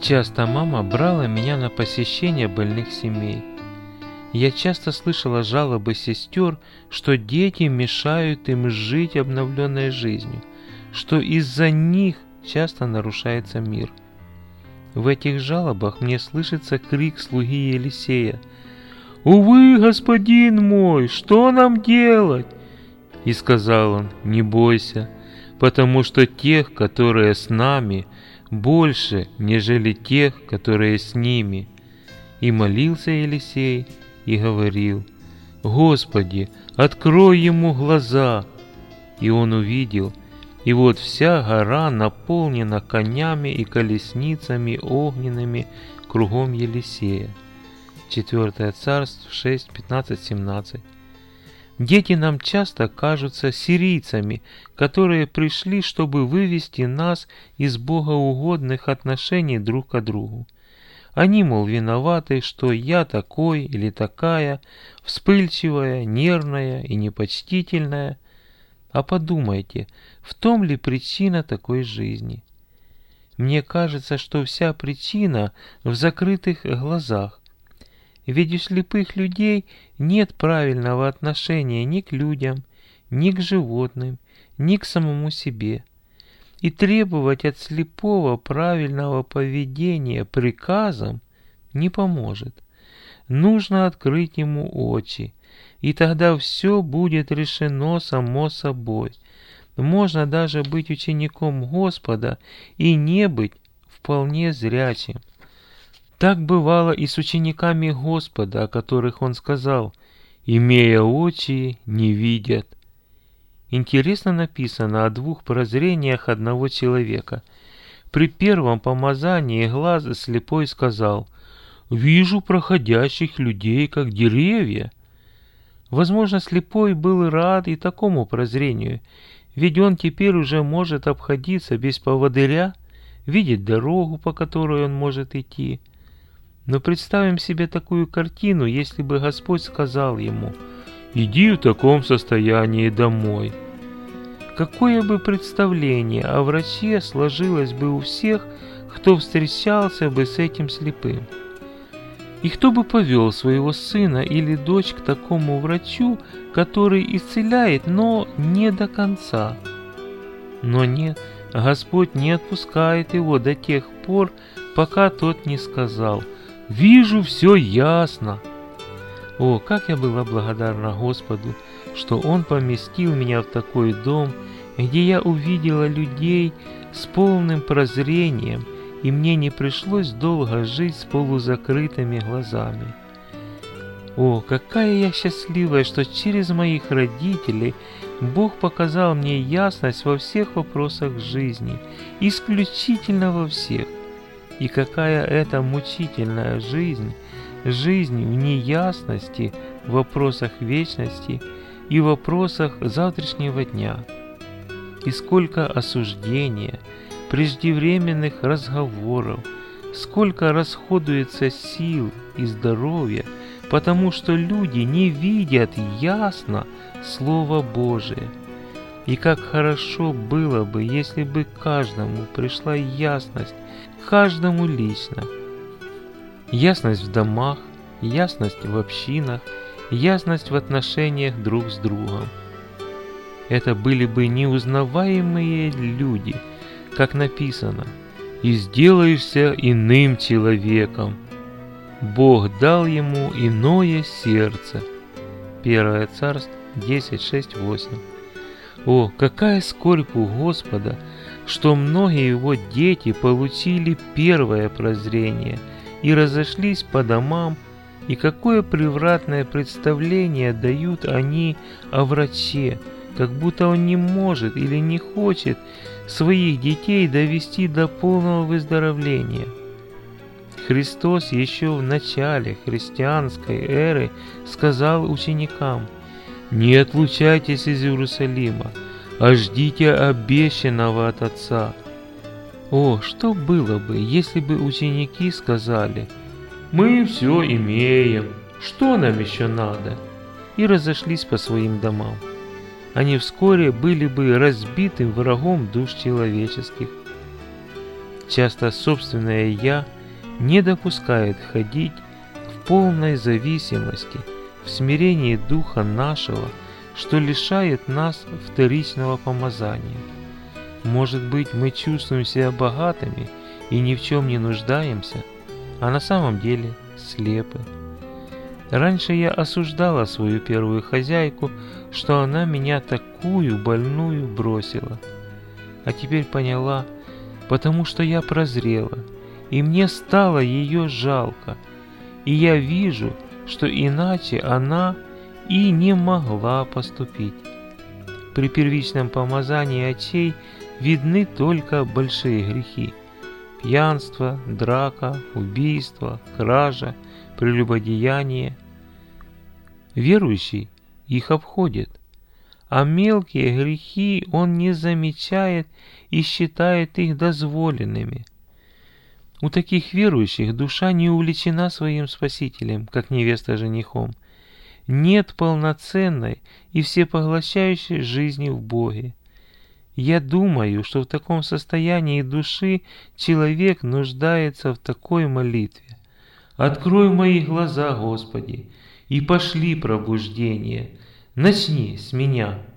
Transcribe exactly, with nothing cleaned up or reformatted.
Часто мама брала меня на посещение больных семей. Я часто слышала жалобы сестер, что дети мешают им жить обновленной жизнью, что из-за них часто нарушается мир. В этих жалобах мне слышится крик слуги Елисея: «Увы, господин мой, что нам делать?» И сказал он: «Не бойся, потому что тех, которые с нами, больше, нежели тех, которые с ними». И молился Елисей и говорил: «Господи, открой ему глаза». И он увидел, и вот вся гора наполнена конями и колесницами огненными кругом Елисея. четвёртое Царств шесть, пятнадцать, семнадцать. Дети нам часто кажутся сирийцами, которые пришли, чтобы вывести нас из богоугодных отношений друг к другу. Они, мол, виноваты, что я такой или такая, вспыльчивая, нервная и непочтительная. А подумайте, в том ли причина такой жизни? Мне кажется, что вся причина в закрытых глазах. Ведь у слепых людей нет правильного отношения ни к людям, ни к животным, ни к самому себе. И требовать от слепого правильного поведения приказом не поможет. Нужно открыть ему очи, и тогда все будет решено само собой. Можно даже быть учеником Господа и не быть вполне зрячим. Так бывало и с учениками Господа, о которых он сказал: «Имея очи, не видят». Интересно написано о двух прозрениях одного человека. При первом помазании глаз слепой сказал: «Вижу проходящих людей, как деревья». Возможно, слепой был рад и такому прозрению, ведь он теперь уже может обходиться без поводыря, видеть дорогу, по которой он может идти. Но представим себе такую картину, если бы Господь сказал ему: «Иди в таком состоянии домой». Какое бы представление о враче сложилось бы у всех, кто встречался бы с этим слепым? И кто бы повел своего сына или дочь к такому врачу, который исцеляет, но не до конца? Но нет, Господь не отпускает его до тех пор, пока тот не сказал: «Вижу все ясно». О, как я была благодарна Господу, что Он поместил меня в такой дом, где я увидела людей с полным прозрением, и мне не пришлось долго жить с полузакрытыми глазами. О, какая я счастливая, что через моих родителей Бог показал мне ясность во всех вопросах жизни, исключительно во всех. И какая это мучительная жизнь, жизнь в неясности в вопросах вечности и в вопросах завтрашнего дня. И сколько осуждения, преждевременных разговоров, сколько расходуется сил и здоровья, потому что люди не видят ясно Слово Божие. И как хорошо было бы, если бы каждому пришла ясность, каждому лично. Ясность в домах, ясность в общинах, ясность в отношениях друг с другом. Это были бы неузнаваемые люди, как написано: «И сделаешься иным человеком». Бог дал ему иное сердце. первое Царств десять, шесть, восемь. О, какая скорбь у Господа, что многие его дети получили первое прозрение и разошлись по домам, и какое превратное представление дают они о враче, как будто он не может или не хочет своих детей довести до полного выздоровления. Христос еще в начале христианской эры сказал ученикам: «Не отлучайтесь из Иерусалима, а ждите обещанного от Отца». О, что было бы, если бы ученики сказали: «Мы все имеем, что нам еще надо?» и разошлись по своим домам. Они вскоре были бы разбитым врагом душ человеческих. Часто собственное «я» не допускает ходить в полной зависимости, в смирении духа нашего, что лишает нас вторичного помазания. Может быть, мы чувствуем себя богатыми и ни в чем не нуждаемся, а на самом деле слепы. Раньше я осуждала свою первую хозяйку, что она меня такую больную бросила. А теперь поняла, потому что я прозрела, и мне стало ее жалко, и я вижу, что иначе она и не могла поступить. При первичном помазании очей видны только большие грехи: пьянство, драка, убийство, кража, прелюбодеяние. Верующий их обходит, а мелкие грехи он не замечает и считает их дозволенными. У таких верующих душа не увлечена своим Спасителем, как невеста женихом. Нет полноценной и всепоглощающей жизни в Боге. Я думаю, что в таком состоянии души человек нуждается в такой молитве: «Открой мои глаза, Господи, и пошли пробуждение, начни с меня».